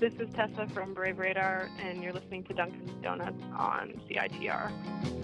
This is Tessa from Brave Radar, and you're listening to Dunkin' Donuts on CITR.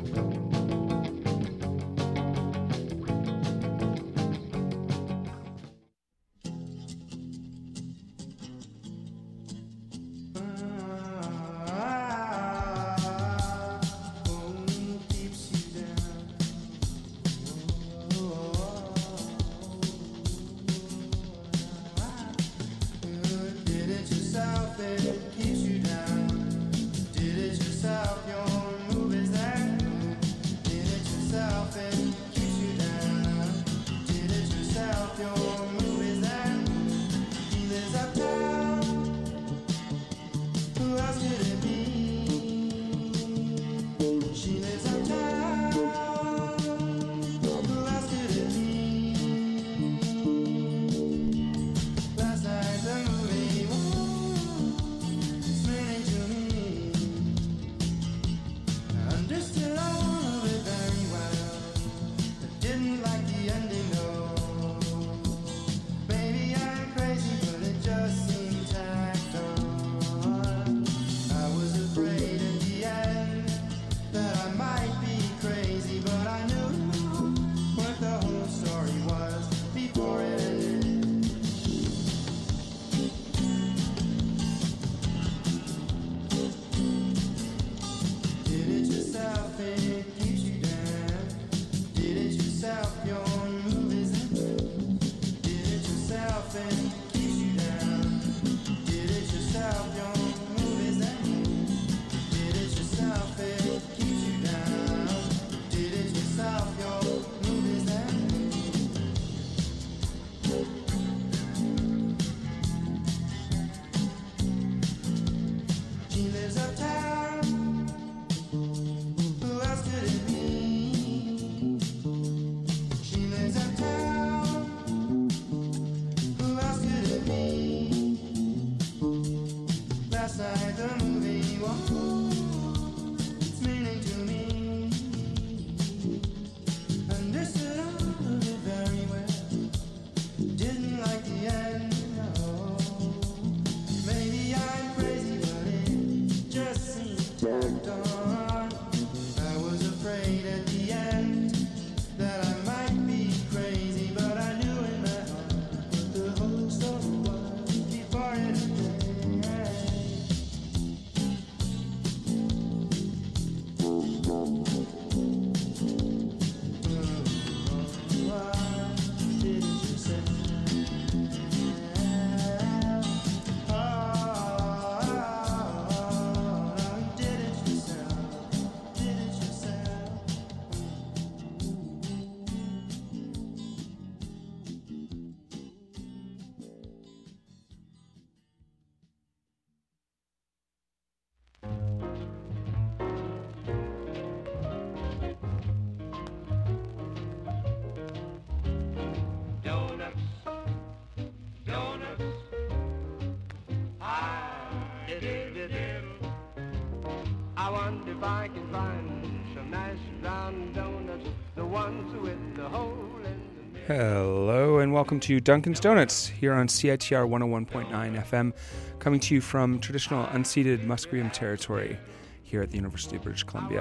I wonder if I can find some nice round donuts, the ones with the hole in the middle. Hello and welcome to Dunkin's Donuts here on CITR 101.9 FM, coming to you from traditional unceded Musqueam territory here at the University of British Columbia.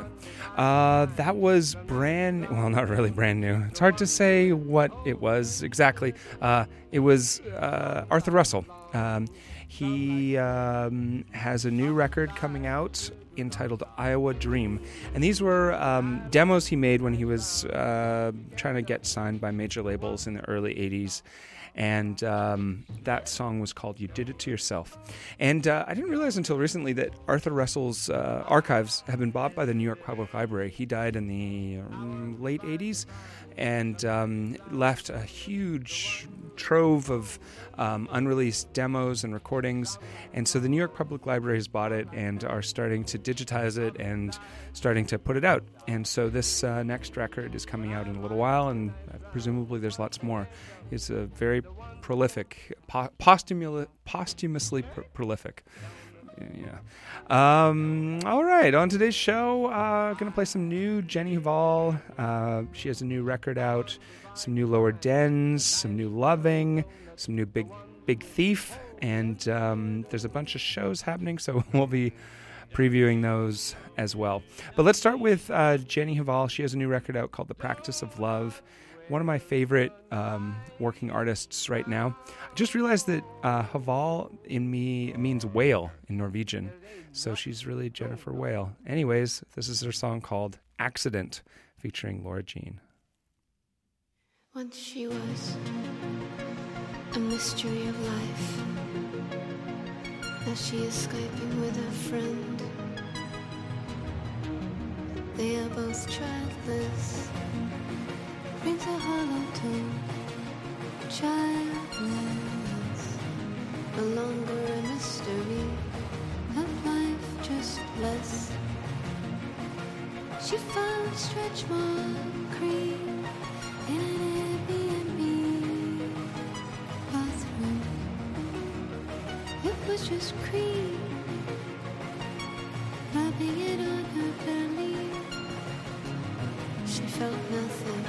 That was not really brand new. It's hard to say what it was exactly. It was Arthur Russell. He has a new record coming out entitled Iowa Dream. And these were demos he made when he was trying to get signed by major labels in the early 80s. And that song was called You Did It To Yourself. And I didn't realize until recently that Arthur Russell's archives have been bought by the New York Public Library. He died in the late 80s and left a huge trove of unreleased demos and recordings. And so the New York Public Library has bought it and are starting to digitize it and starting to put it out. And so this next record is coming out in a little while, and presumably there's lots more. He's a very prolific, posthumously prolific. Yeah. All right. On today's show, going to play some new Jenny Hval. She has a new record out, some new Lower Dens, some new Loving, some new Big Big Thief, and there's a bunch of shows happening, so we'll be previewing those as well. But let's start with Jenny Hval. She has a new record out called The Practice of Love. One of my favorite working artists right now. I just realized that Hval means whale in Norwegian, so she's really Jennifer Whale. Anyways, this is her song called Accident, featuring Laura Jean. Once she was a mystery of life. Now she is Skyping with a friend. They are both childless. Brings a hollow tone. Childless. No longer a mystery of life, just less. She found stretch mark cream in an Airbnb bathroom. It was just cream, rubbing it on her belly. She felt nothing.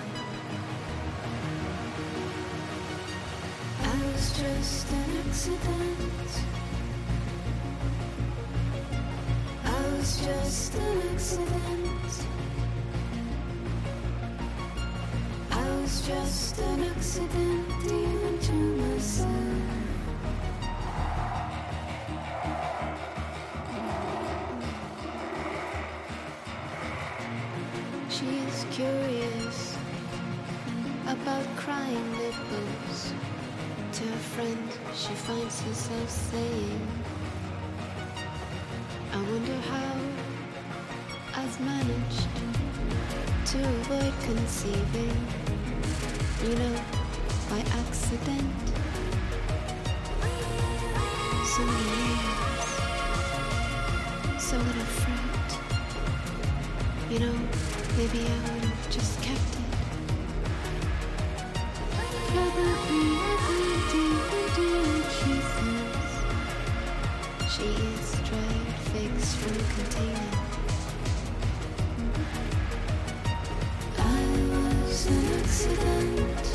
I was just an accident. I was just an accident. I was just an accident, even to myself. She is curious about crying nipples. To her friend, she finds herself saying, I wonder how I've managed to avoid conceiving, you know, by accident. So many years, so little fruit. You know, maybe I would have just kept it. Probably I could do what she says. She is dried figs from a container. I was an accident.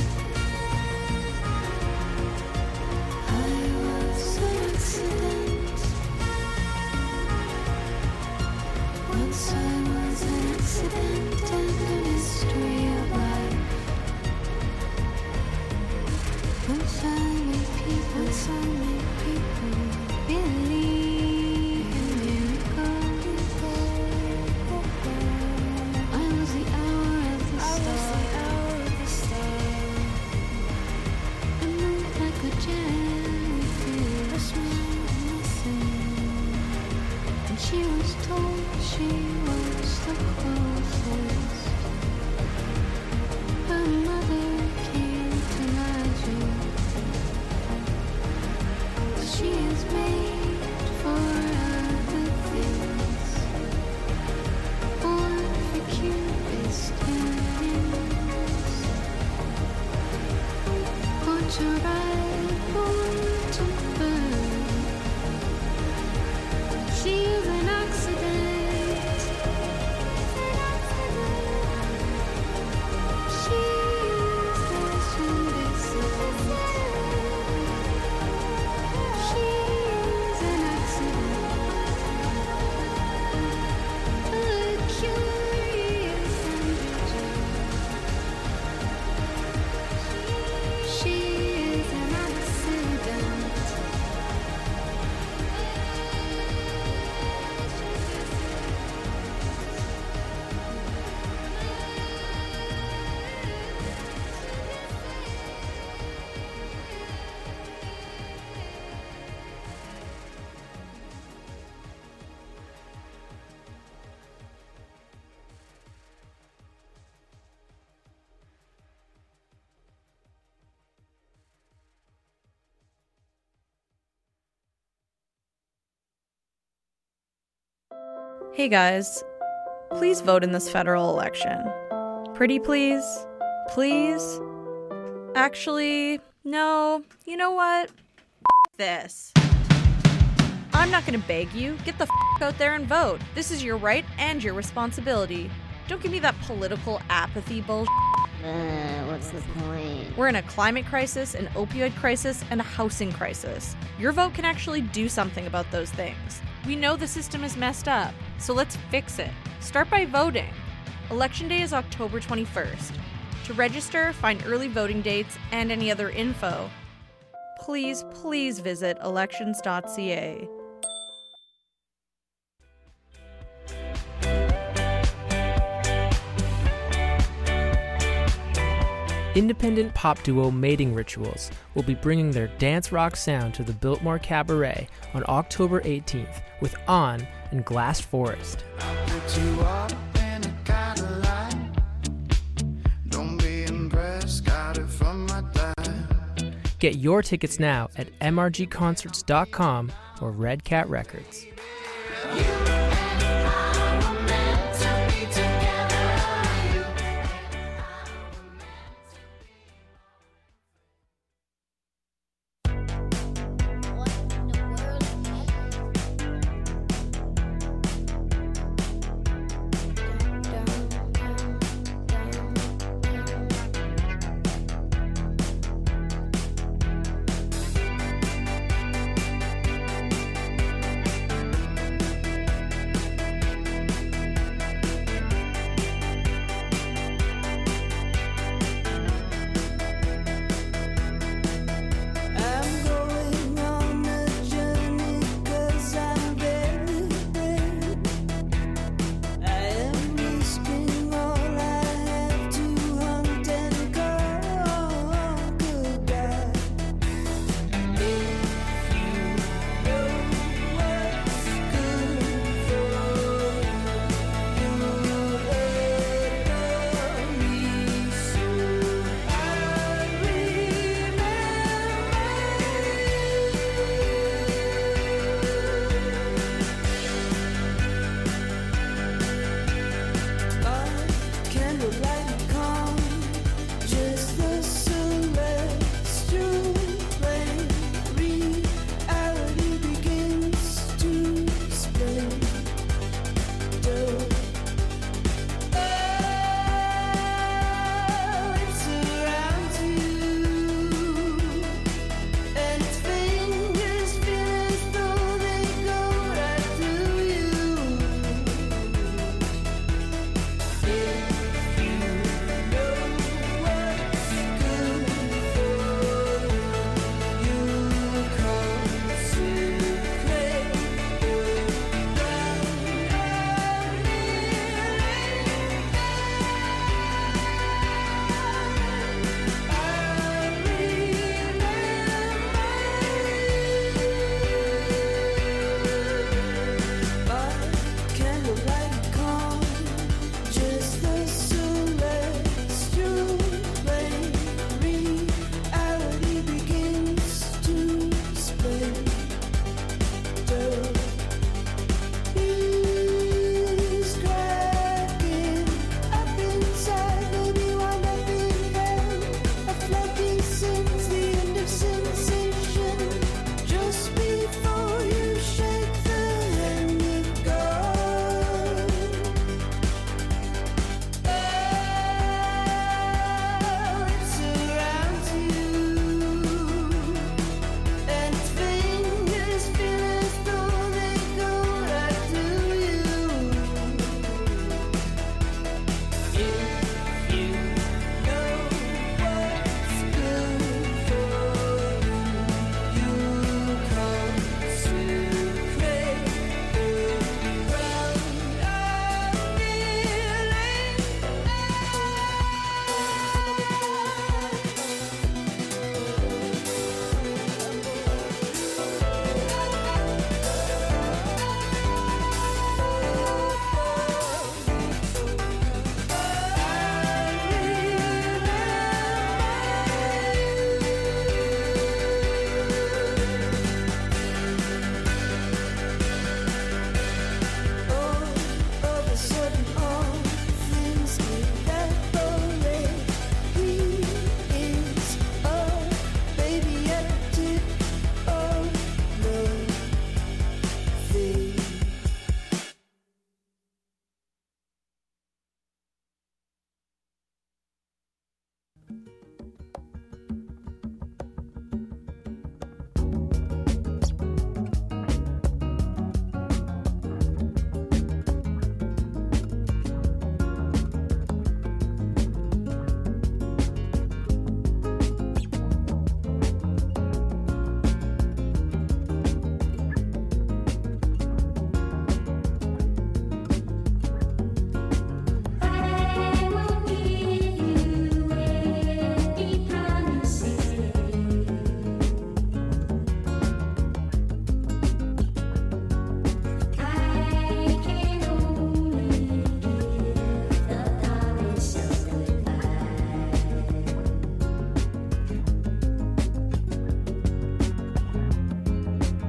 I was an accident. Once I was an accident and a mystery of life. Once I made people believe in miracles. I was the hour of the star. I moved like a jellyfish, nothing. And she was told she was the closest. Her mother came to imagine. She is made for other things. Born for cutest things. Born to ride, born to burn. She is an accident. She is this and this and she is an accident. A curious androgen. She is an accident. Hey guys, please vote in this federal election. Pretty please? Please? Actually, no. You know what? This. I'm not gonna beg you. Get the out there and vote. This is your right and your responsibility. Don't give me that political apathy bullshit. What's the point? We're in a climate crisis, an opioid crisis, and a housing crisis. Your vote can actually do something about those things. We know the system is messed up, so let's fix it. Start by voting. Election Day is October 21st. To register, find early voting dates, and any other info, please visit elections.ca. Independent pop duo Mating Rituals will be bringing their dance rock sound to the Biltmore Cabaret on October 18th with On and Glass Forest. Get your tickets now at mrgconcerts.com or Red Cat Records.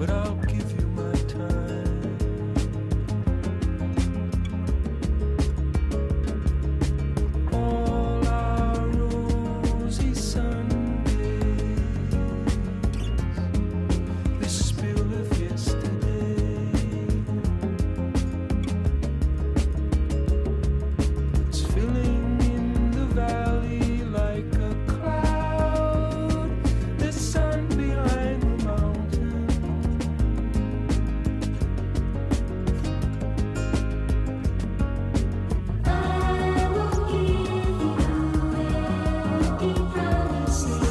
but I'll give you my time. All our rosy Sundays, this spill of yesterday, it's filling in the valley like a cloud, the sun behind the mountain. I will give you empty promises.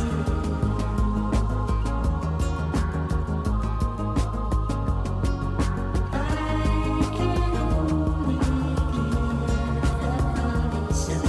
I can only give the promise of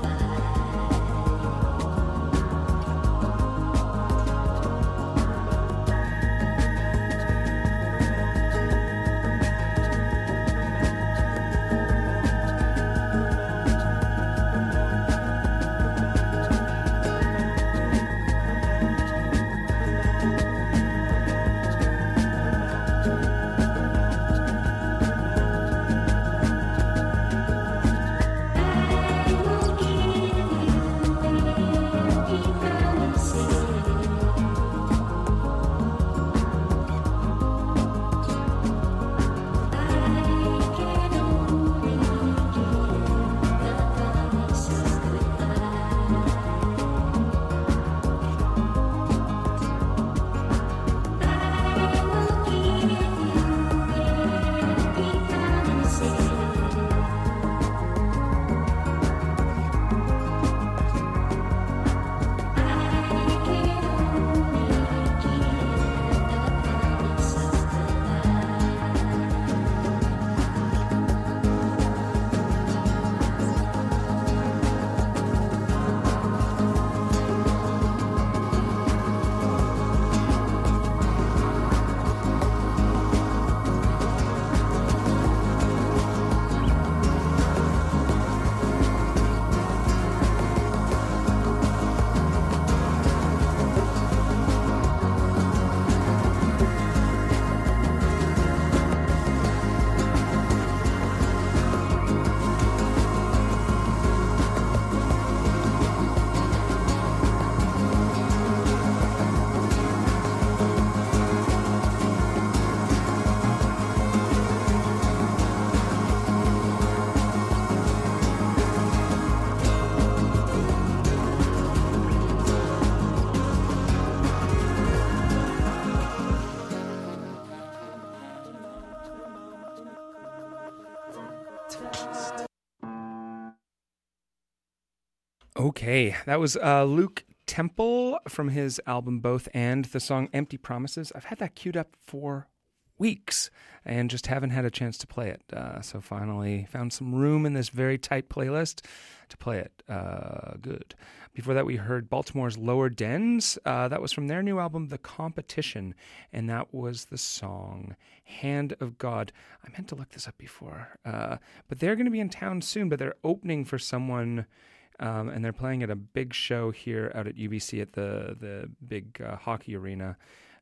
Okay, that was Luke Temple from his album Both and, the song Empty Promises. I've had that queued up for weeks and just haven't had a chance to play it. So finally found some room in this very tight playlist to play it. Good. Before that, we heard Baltimore's Lower Dens. That was from their new album, The Competition, and that was the song Hand of God. I meant to look this up before, but they're going to be in town soon, but they're opening for someone... and they're playing at a big show here out at UBC at the big hockey arena.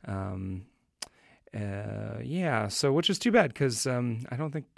Yeah, so which is too bad because I don't think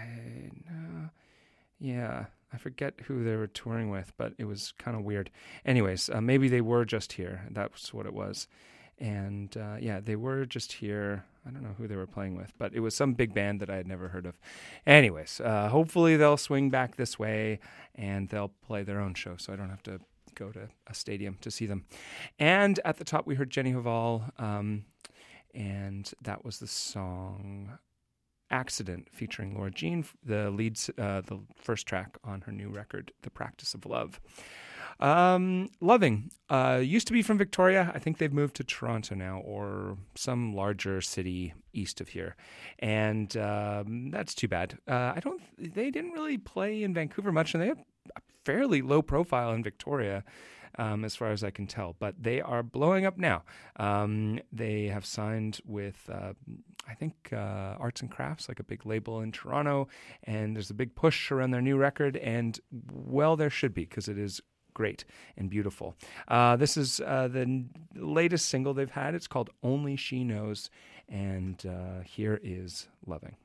I forget who they were touring with, but it was kind of weird. Anyways, maybe they were just here. That's what it was. And yeah, they were just here. I don't know who they were playing with, but it was some big band that I had never heard of. Anyways, hopefully they'll swing back this way and they'll play their own show so I don't have to go to a stadium to see them. And at the top, we heard Jenny Haval, and that was the song Accident featuring Laura Jean, the first track on her new record, The Practice of Love. Loving used to be from Victoria. I think they've moved to Toronto now or some larger city east of here, and that's too bad. They didn't really play in Vancouver much, and they have a fairly low profile in Victoria, as far as I can tell, but they are blowing up now. They have signed with I think Arts and Crafts, like a big label in Toronto, and there's a big push around their new record, and well, there should be, because it is great and beautiful. This is the latest single they've had. It's called Only She Knows, and here is Loving.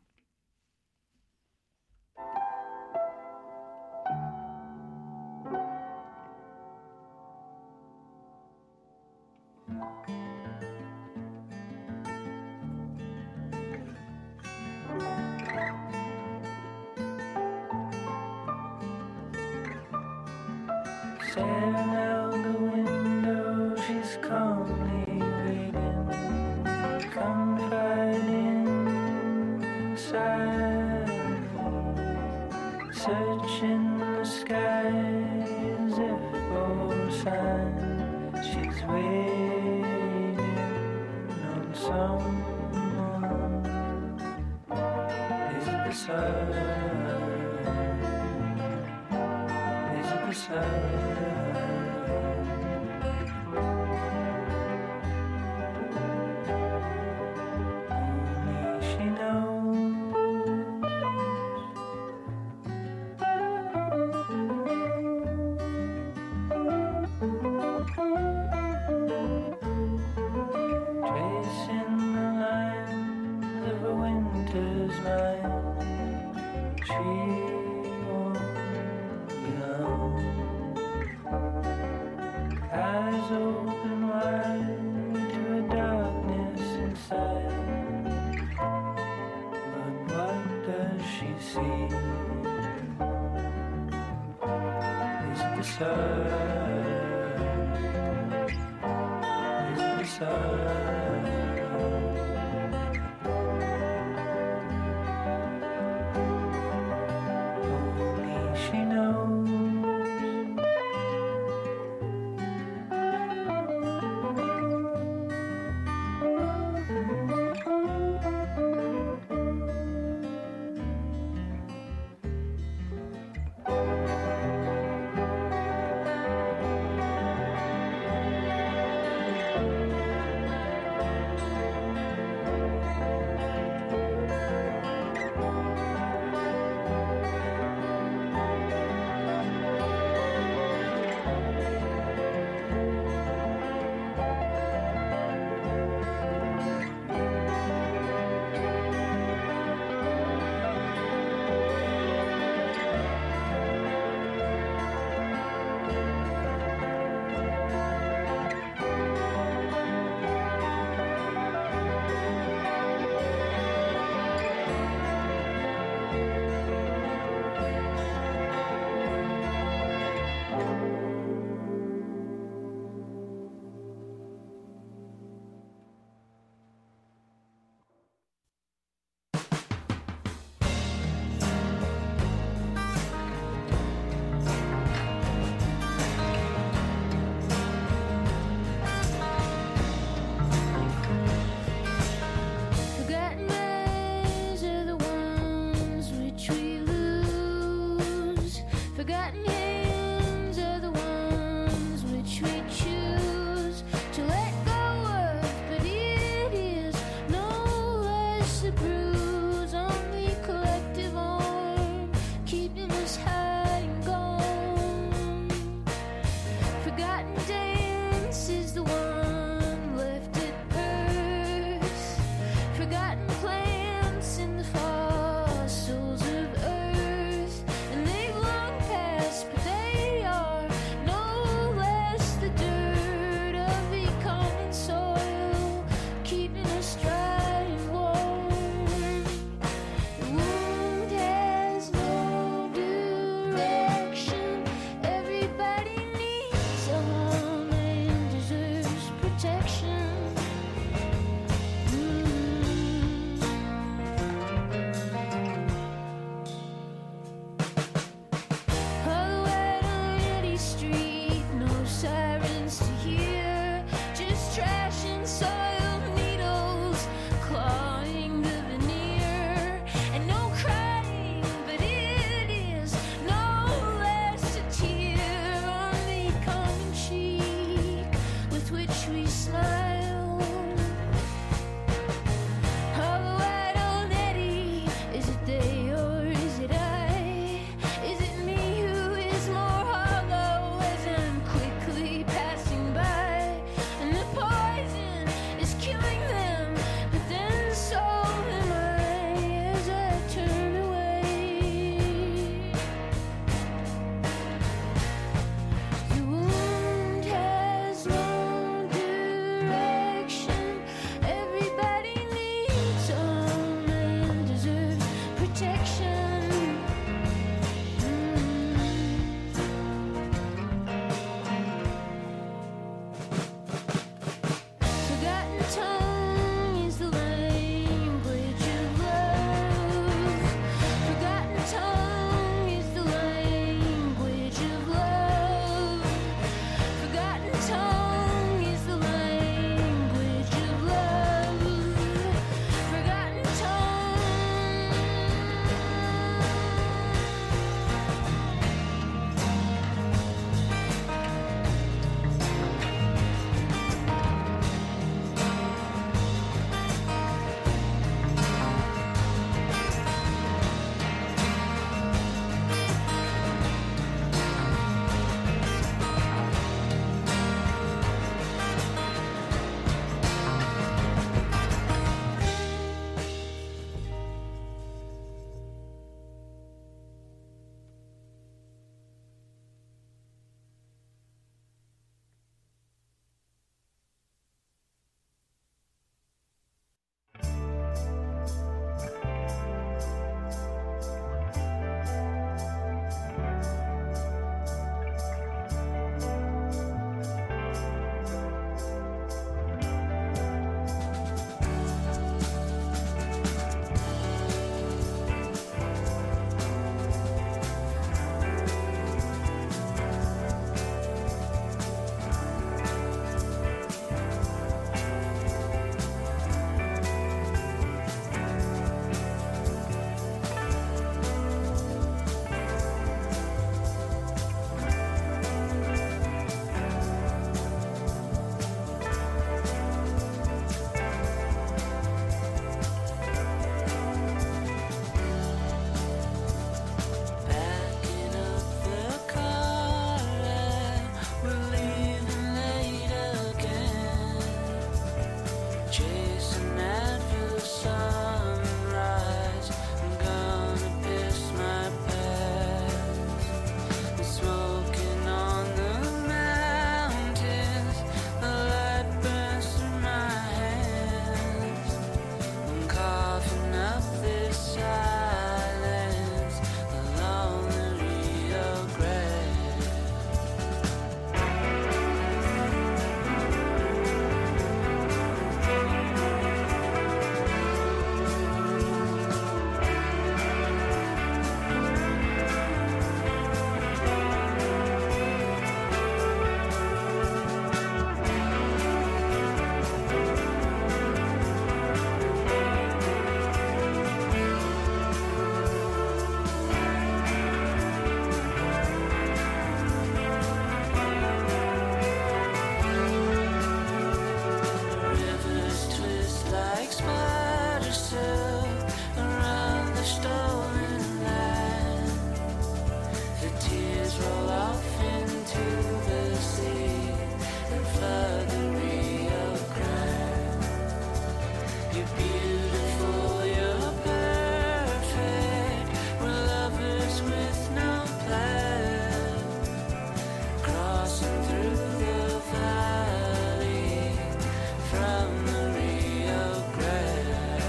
Staring out the window, she's calmly waiting, confiding silently, searching the skies if for signs. She's waiting on someone. Is it the sun? Is it the sun? Only she tracing the lines of a winter's night. She won't be alone. Eyes open wide to a darkness inside. But what does she see? Is it the sun? Is it the sun? Only she knows. You're beautiful, you're perfect. We're lovers with no plan. Crossing through the valley from the Rio Grande.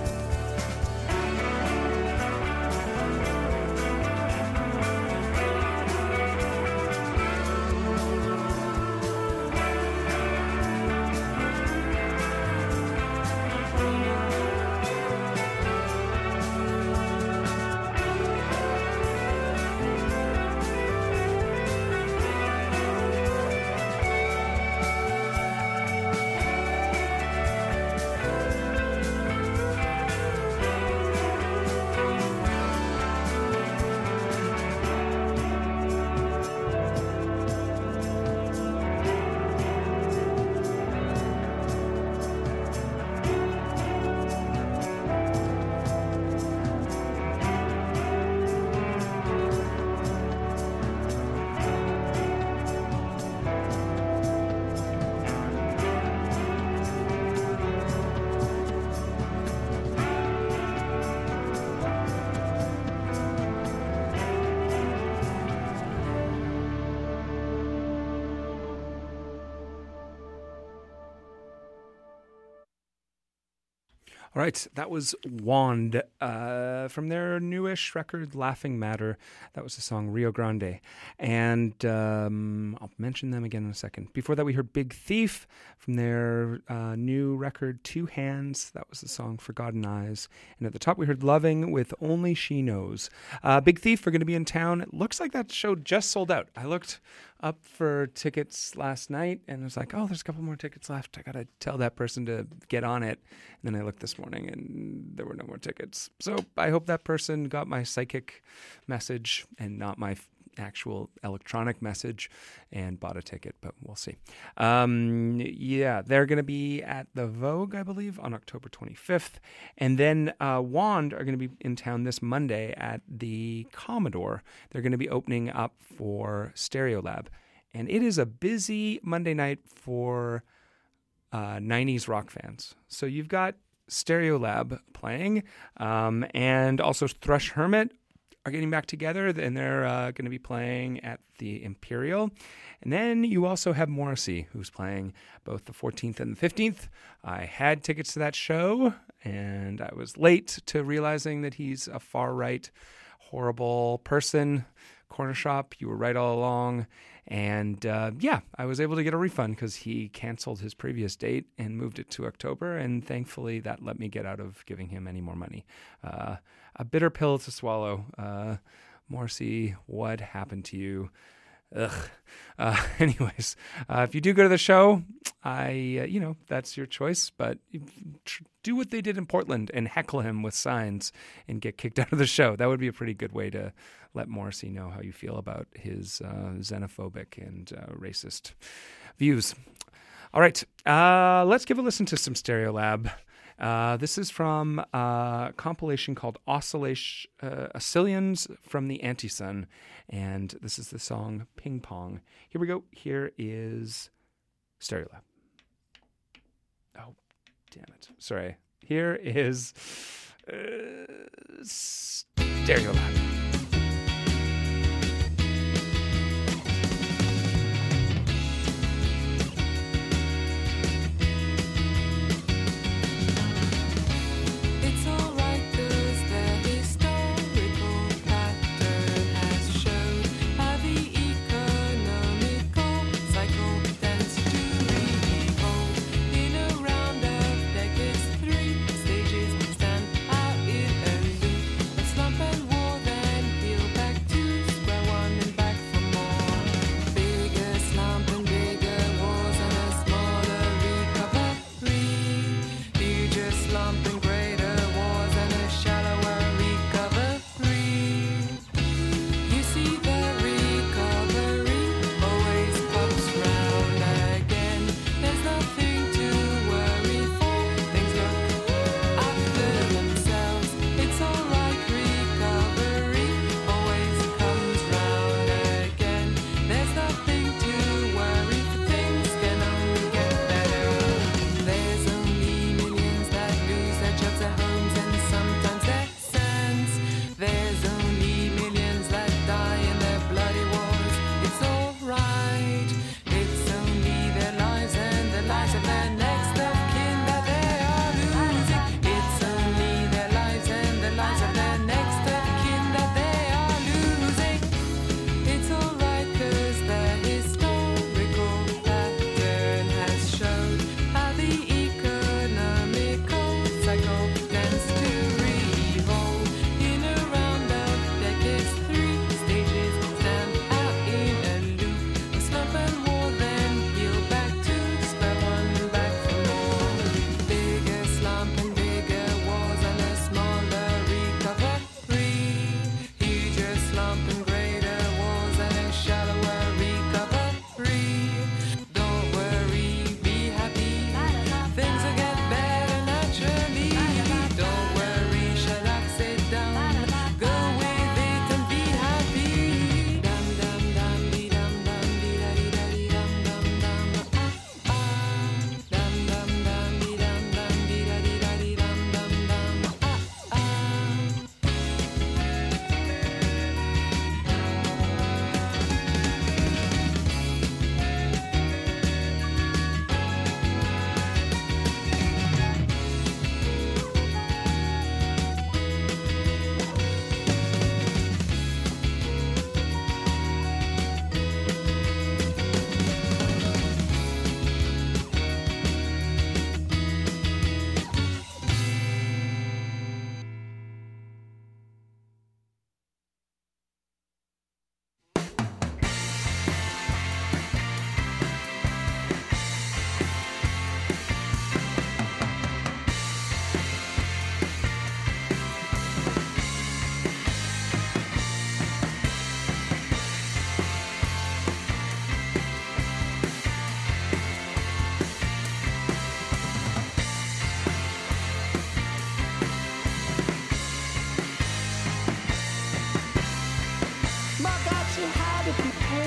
All right, that was Wand from their newish record, Laughing Matter. That was the song Rio Grande. And I'll mention them again in a second. Before that, we heard Big Thief from their new record, Two Hands. That was the song Forgotten Eyes. And at the top, we heard Loving with Only She Knows. Big Thief are going to be in town. It looks like that show just sold out. I looked up for tickets last night and was like, oh, there's a couple more tickets left. I got to tell that person to get on it. And then I looked this morning and there were no more tickets. So I hope that person got my psychic message and not my actual electronic message and bought a ticket, but we'll see. Yeah, they're going to be at the Vogue, I believe, on October 25th. And then Wand are going to be in town this Monday at the Commodore. They're going to be opening up for Stereolab. And it is a busy Monday night for 90s rock fans. So you've got Stereolab playing, and also Thrush Hermit are getting back together, and they're going to be playing at the Imperial. And then you also have Morrissey, who's playing both the 14th and the 15th. I had tickets to that show, and I was late to realizing that he's a far-right, horrible person. Corner Shop, you were right all along. And yeah, I was able to get a refund because he canceled his previous date and moved it to October. And thankfully, that let me get out of giving him any more money. A bitter pill to swallow. Morrissey, what happened to you? Ugh. Anyways, if you do go to the show, that's your choice. But do what they did in Portland and heckle him with signs and get kicked out of the show. That would be a pretty good way to let Morrissey know how you feel about his xenophobic and racist views. All right, let's give a listen to some Stereolab. This is from a compilation called Oscillions from the Anti-Sun, and this is the song Ping Pong. Here we go. Here is Stereolab. Oh, damn it. Sorry. Here is Stereolab. It's alright 'cause the historical pattern has showed how the economical cycle tends to revolve. In a round of decades, 3 stages stand out in a loop: a slump and war, then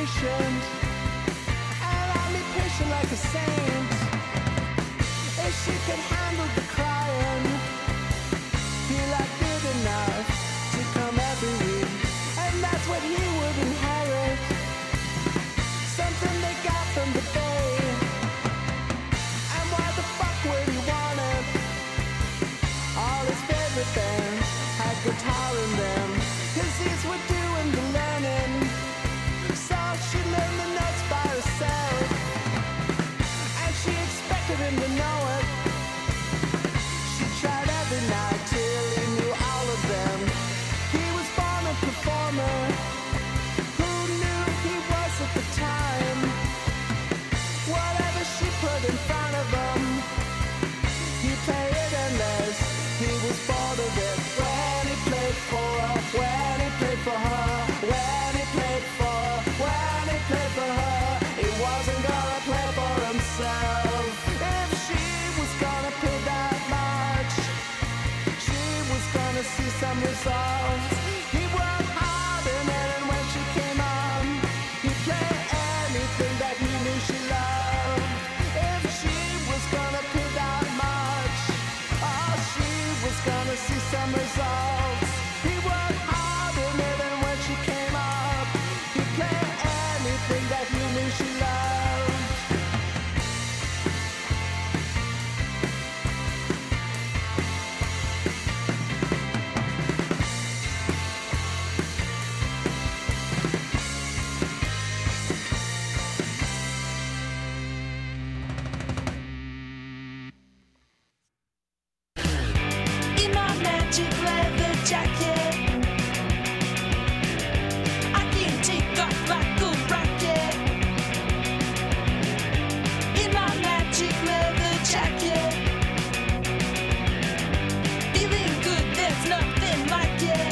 patient. Allow me patient like a saint. If she could handle the crying, feel like good enough to come every week, and that's what he would inherit. Something they got from the Bay. And why the fuck would he want it? All his favorite bands had guitar in them, 'cause these were doing the learning. So she learned the notes by herself, and she expected him to know it. She tried every night till he knew all of them. He was born a performer. Who knew he was at the time? Whatever she put in front of him, he played it endless. He was bored of it. When he played for her, when he played for her, when he played for, when he played for her, he wasn't gonna play for himself. If she was gonna pay that much, she was gonna see some results. He worked hard in it, and when she came on, he played anything that he knew she loved. If she was gonna pay that much, oh, she was gonna see some results. He worked hard in it, and when she came up, he played anything that he knew she loved. In my magic leather jacket, I can take off like a rocket. In my magic leather jacket, feeling good, there's nothing like it.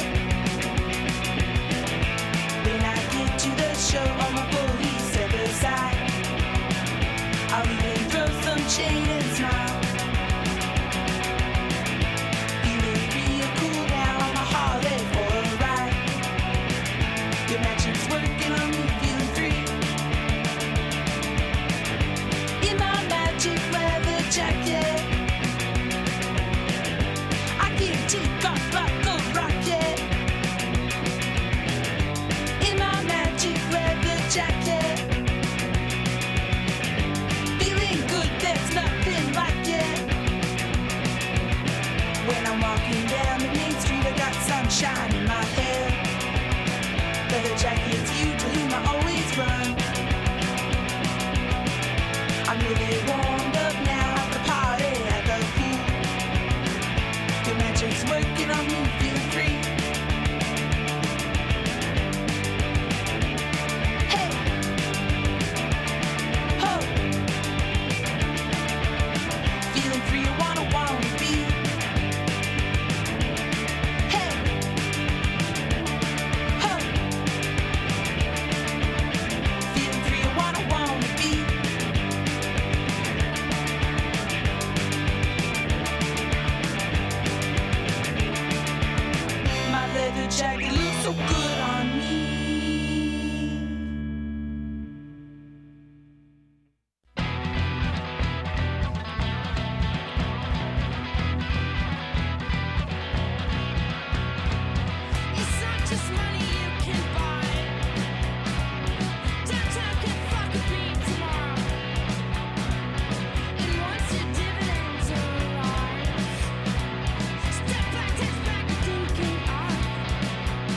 When I get to the show on my police ever side, I'll even throw some shade and smile. Feeling real cool now on my Harley for a ride. Your magic's working on me, feeling free. In my magic leather jacket, I can take off like a rocket. In my magic leather jacket, feeling good, there's nothing like it. When I'm walking down the main street, I got sunshine in my hair. Leather jacket's you to whom I always run. I'm really warmed up now at the party at the pool. Your magic's working on me, feeling free. Hey, ho, feeling free, I wanna be. Hey, ho, feeling free, I wanna be. My leather jacket looks so good on me. It's not just money you can buy. Downtown can fuck a beat tomorrow. And once your dividends arise, step back, take back your thinking art.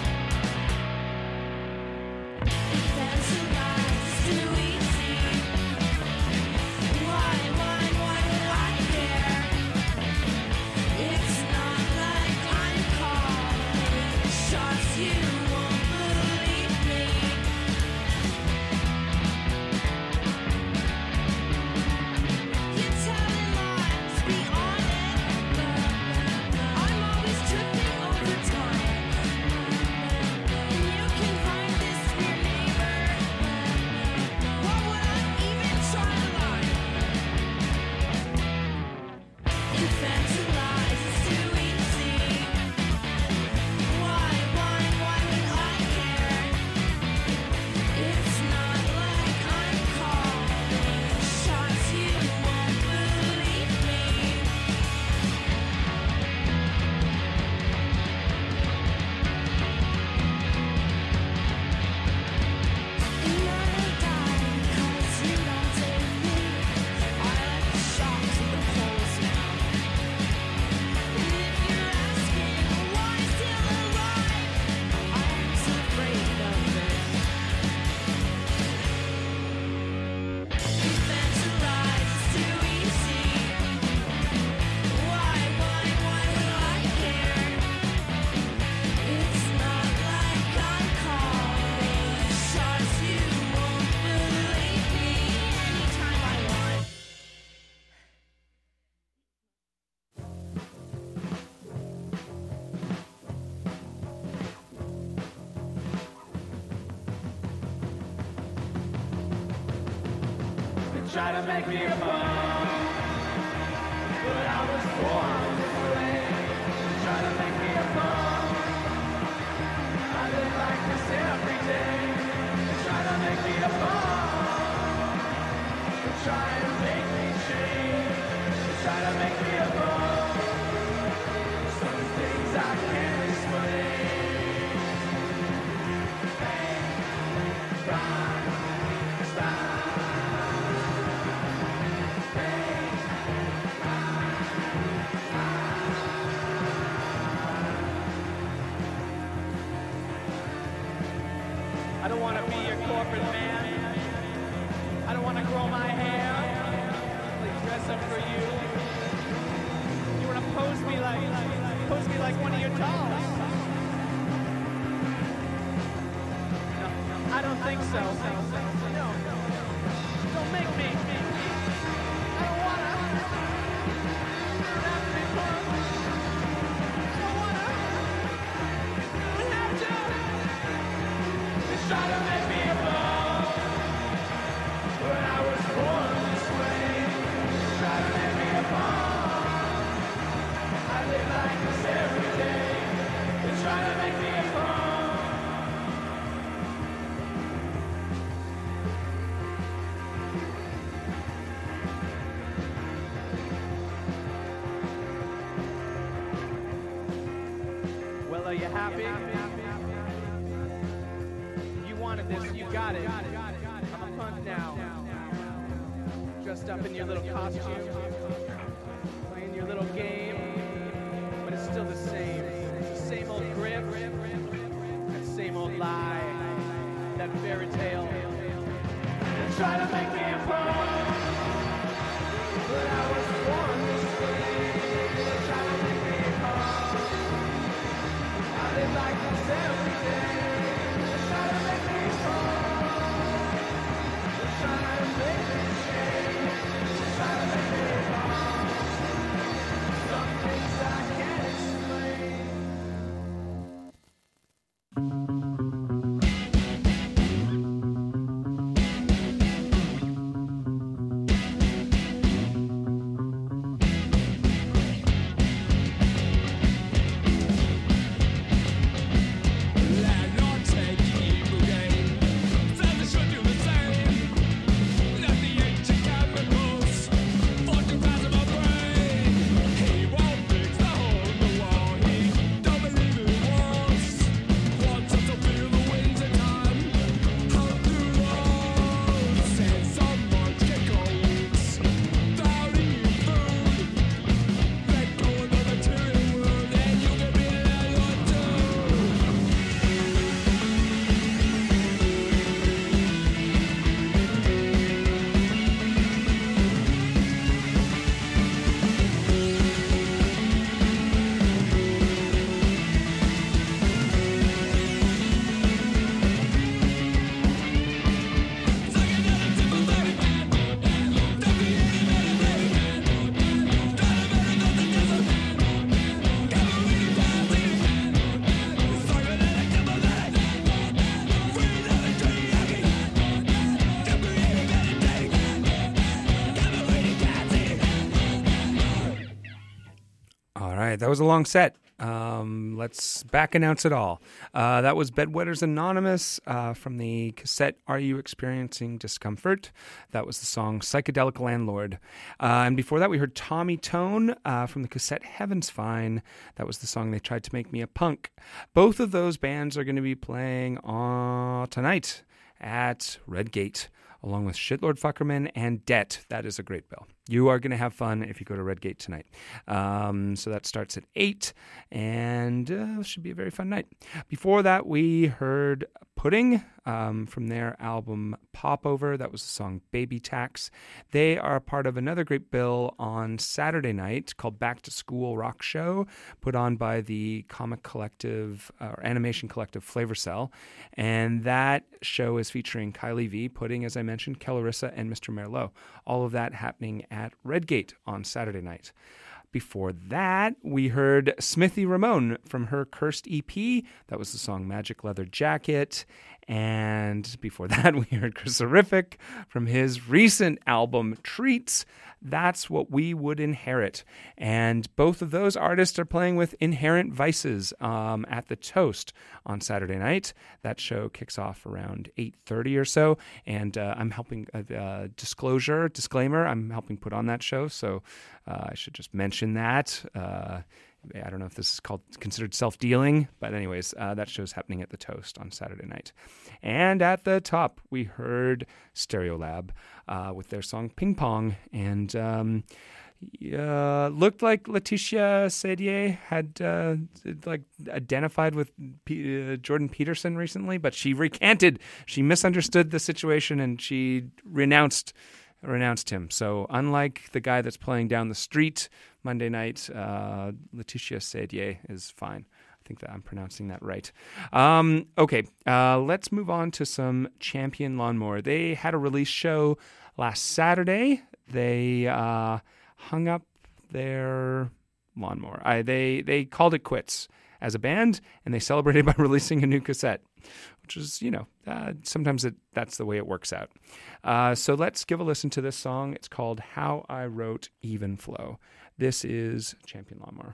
try to make me a bum. But I was born this way. Try to make me a bum. I live like this every day. Try to make me a bum. Try and make me change. Try to make me a bum. Some things I can't explain. Pain, crime, style. I don't want to be your corporate man. I don't want to grow my hair, like dress up for you. You want to pose me like one of your dolls. No, I don't think so. No, don't make me. I don't wanna. You don't have to be fun. I don't wanna. You don't have to. Try to make me a bum. When I was born this way. Try to make me a bum. I live like this every day. They try to make me a bum. Well, are you happy? This, you got it. I'm a punk now. Dressed up in your little costume, playing your little game, but it's still the same. It's the same old grip, that same old lie, that fairy tale. They try to make me a punk, but I was born this way. They try to make me a punk. I live like this every day. That was a long set. Let's back announce it all. That was Bedwetters Anonymous from the cassette Are You Experiencing Discomfort? That was the song Psychedelic Landlord. And before that, we heard Tommy Tone from the cassette Heaven's Fine. That was the song They Tried to Make Me a Punk. Both of those bands are going to be playing tonight at Red Gate, along with Shitlord Fuckerman and Debt. That is a great bill. You are going to have fun if you go to Red Gate tonight. So that starts at 8, and should be a very fun night. Before that, we heard Pudding from their album Popover. That was the song Baby Tax. They are part of another great bill on Saturday night called Back to School Rock Show, put on by the comic collective or animation collective Flavor Cell. And that show is featuring Kylie V, Pudding, as I mentioned, Kellarissa, and Mr. Merlot. All of that happening at Redgate on Saturday night. Before that, we heard Smithy Ramone from her Cursed EP. That was the song Magic Leather Jacket. And before that, we heard Chris Horrific from his recent album, Treats. That's What We Would Inherit. And both of those artists are playing with Inherent Vices at the Toast on Saturday night. That show kicks off around 8:30 or so. And I'm helping, disclaimer, I'm helping put on that show. So I should just mention that. I don't know if this is considered self-dealing, but anyways, that show's happening at the Toast on Saturday night. And at the top, we heard Stereolab with their song Ping Pong, and looked like Letitia Sadier had identified with Jordan Peterson recently, but she recanted. She misunderstood the situation, and she renounced him. So unlike the guy that's playing down the street Monday night, Letitia Sadier is fine. I think that I'm pronouncing that right. Okay, let's move on to some Champion Lawnmower. They had a release show last Saturday. They hung up their lawnmower. They called it quits as a band, and they celebrated by releasing a new cassette, which is, sometimes that's the way it works out. So let's give a listen to this song. It's called How I Wrote Even Flow. This is Champion Lawnmower.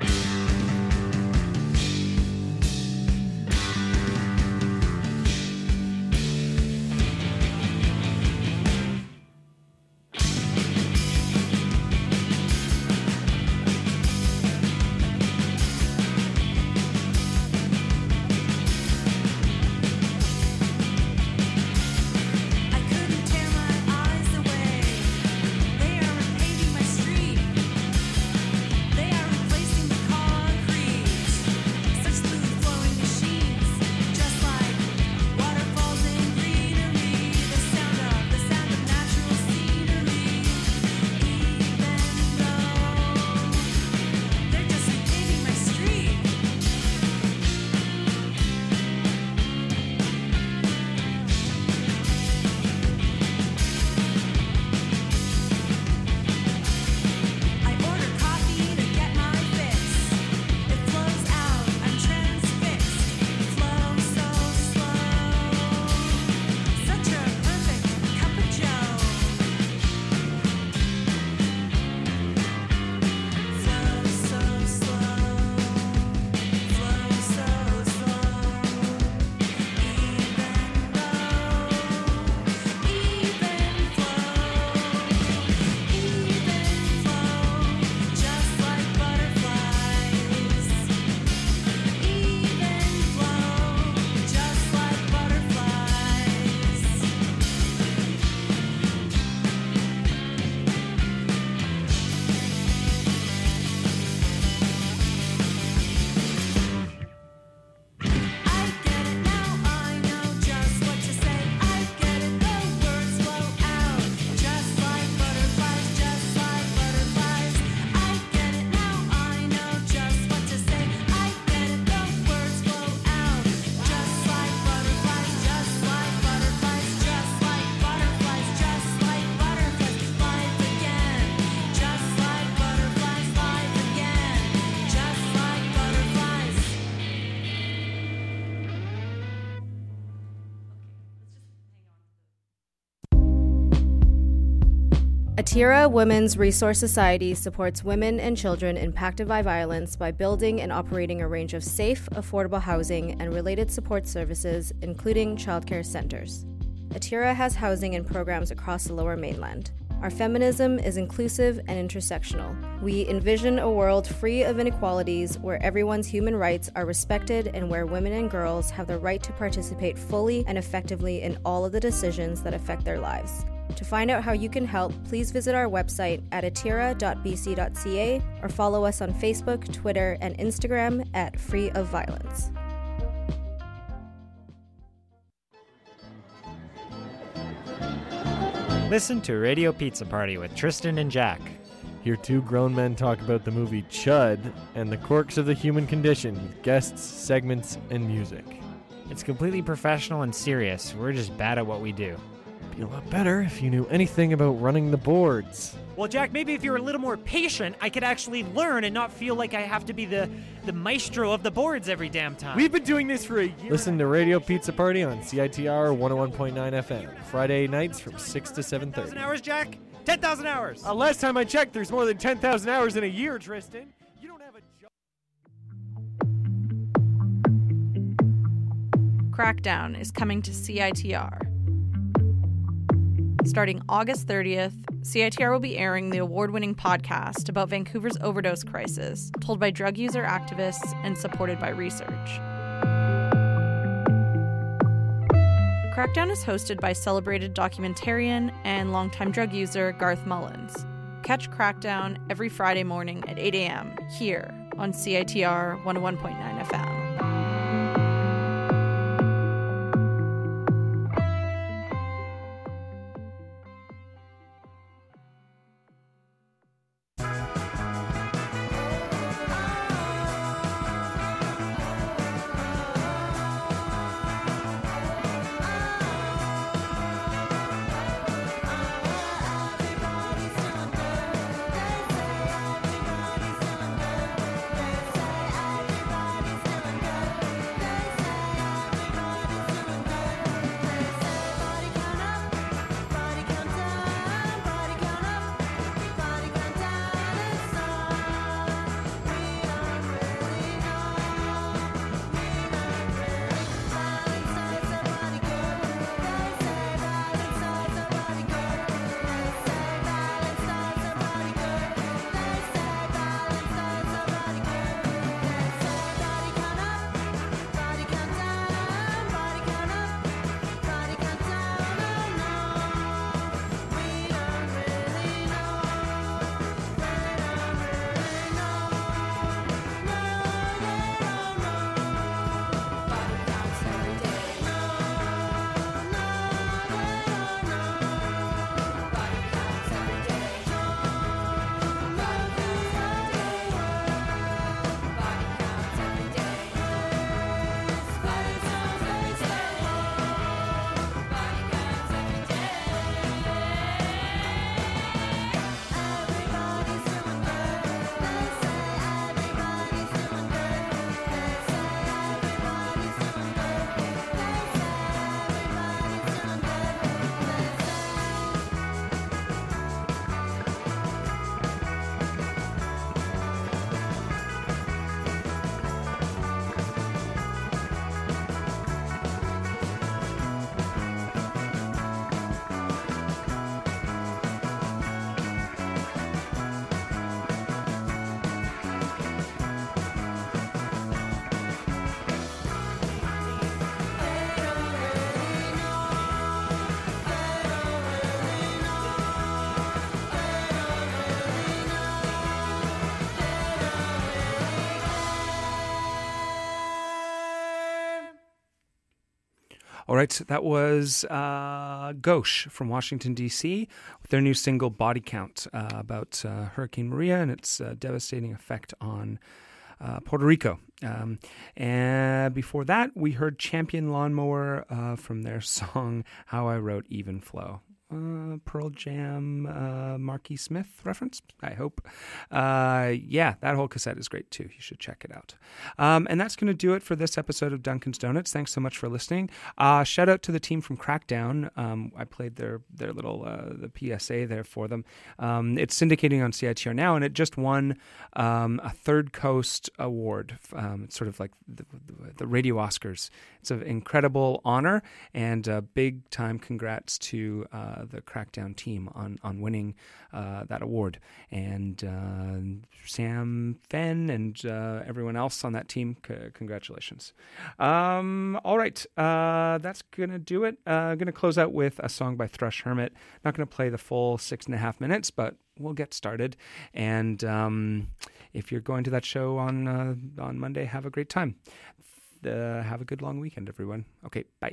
I couldn't tear my eyes away. They are repaving my street. They are replacing the concrete. Such smooth flowing machines, just like waterfalls in greenery. The sound of natural scenery. Even though they're just repaving my street. I order coffee to get my fix. It flows out, I'm transfixed. Flow so slow. Such a perfect cup of joe. Flow so slow. Flow so slow. Even flow, just like butterflies. Even flow, just like butterflies. I get it now, I know just what to say. I get it, the words flow out, just like butterflies, just like butterflies. I get it now, I know just what to say. I get it, the words flow out, just like butterflies, just like butterflies, just like butterflies, just like butterflies. Life again, just like butterflies, life again, just like butterflies. Atira Women's Resource Society supports women and children impacted by violence by building and operating a range of safe, affordable housing and related support services, including childcare centers. Atira has housing and programs across the Lower Mainland. Our feminism is inclusive and intersectional. We envision a world free of inequalities where everyone's human rights are respected and where women and girls have the right to participate fully and effectively in all of the decisions that affect their lives. To find out how you can help, please visit our website at atira.bc.ca or follow us on Facebook, Twitter, and Instagram at Free of Violence. Listen to Radio Pizza Party with Tristan and Jack. Hear two grown men talk about the movie Chud and the quirks of the human condition with guests, segments, and music. It's completely professional and serious. We're just bad at what we do. be a lot better if you knew anything about running the boards. Well, Jack, maybe if you were a little more patient, I could actually learn and not feel like I have to be the maestro of the boards every damn time. We've been doing this for a year. Listen to Radio Pizza Party on CITR 101.9 FM, Friday nights from 6 to 7:30. 10,000 hours, Jack? 10,000 hours. Last time I checked, there's more than 10,000 hours in a year, Tristan. You don't have a job. Crackdown is coming to CITR. Starting August 30th, CITR will be airing the award-winning podcast about Vancouver's overdose crisis, told by drug user activists and supported by research. Crackdown is hosted by celebrated documentarian and longtime drug user Garth Mullins. Catch Crackdown every Friday morning at 8 a.m. here on CITR 101.9 FM. All right, so that was Gauche from Washington, D.C. with their new single, Body Count, about Hurricane Maria and its devastating effect on Puerto Rico. And before that, we heard Champion Lawnmower from their song, How I Wrote Even Flow. Pearl Jam, Marky Smith reference, I hope. Yeah, that whole cassette is great too. You should check it out. And that's going to do it for this episode of Duncan's Donuts. Thanks so much for listening. Shout out to the team from Crackdown. I played their little the PSA there for them. It's syndicating on CITR now, and it just won a Third Coast Award. It's sort of like the Radio Oscars. It's an incredible honor, and big time congrats to the Crackdown team on winning that award, and Sam Fenn and everyone else on that team. Congratulations. All right, that's gonna do it. Gonna close out with a song by Thrush Hermit. Not gonna play the full 6.5 minutes, but we'll get started. And if you're going to that show on Monday, have a great time. Have a good long weekend, everyone. Okay, bye.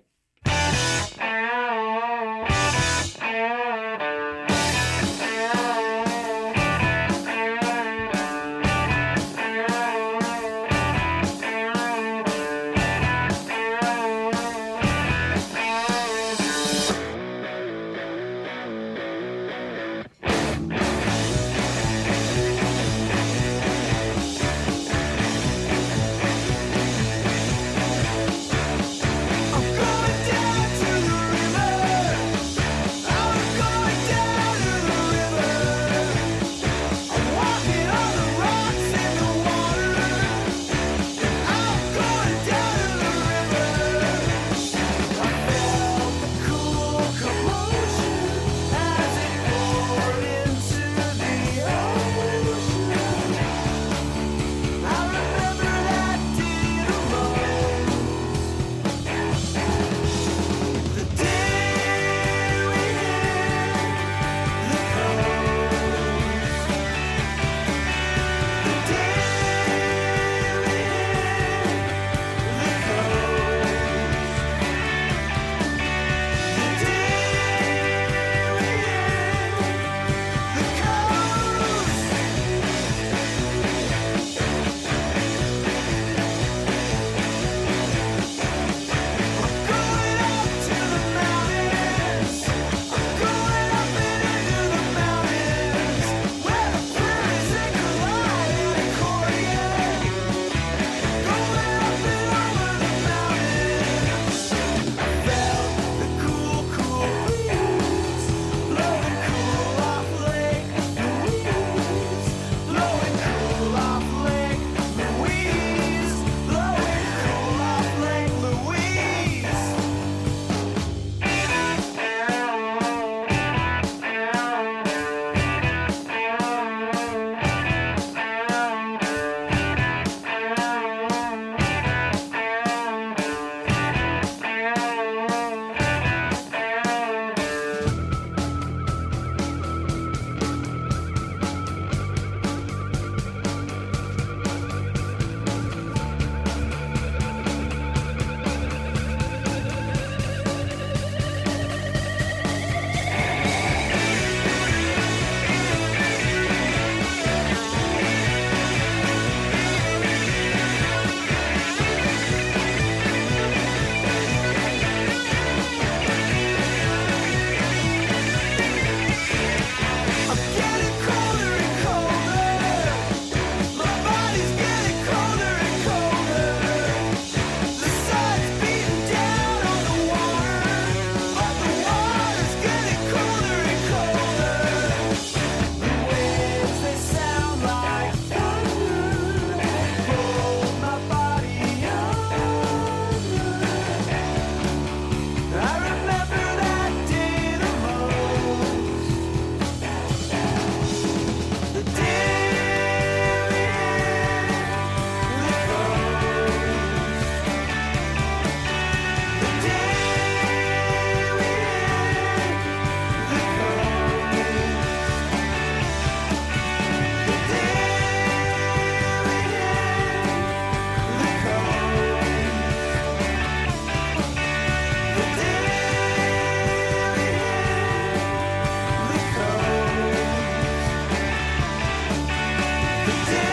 Today